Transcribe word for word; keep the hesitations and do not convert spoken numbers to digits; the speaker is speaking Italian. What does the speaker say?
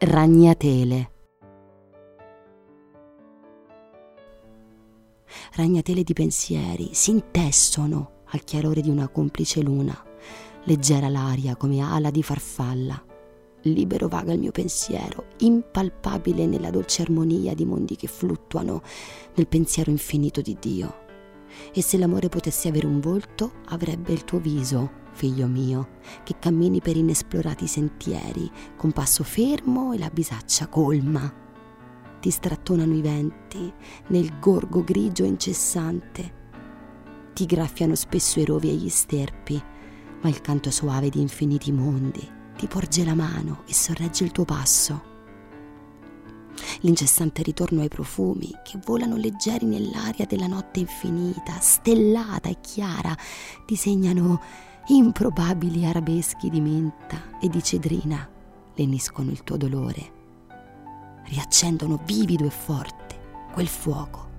Ragnatele. Ragnatele di pensieri si intessono al chiarore di una complice luna, leggera l'aria come ala di farfalla. Libero vaga il mio pensiero, impalpabile nella dolce armonia di mondi che fluttuano nel pensiero infinito di Dio. E se l'amore potesse avere un volto, avrebbe il tuo viso, figlio mio, che cammini per inesplorati sentieri, con passo fermo e la bisaccia colma. Ti strattonano i venti nel gorgo grigio incessante. Ti graffiano spesso i rovi e gli sterpi, ma il canto soave di infiniti mondi ti porge la mano e sorregge il tuo passo. L'incessante ritorno ai profumi che volano leggeri nell'aria della notte infinita, stellata e chiara, disegnano improbabili arabeschi di menta e di cedrina, leniscono il tuo dolore, riaccendono vivido e forte quel fuoco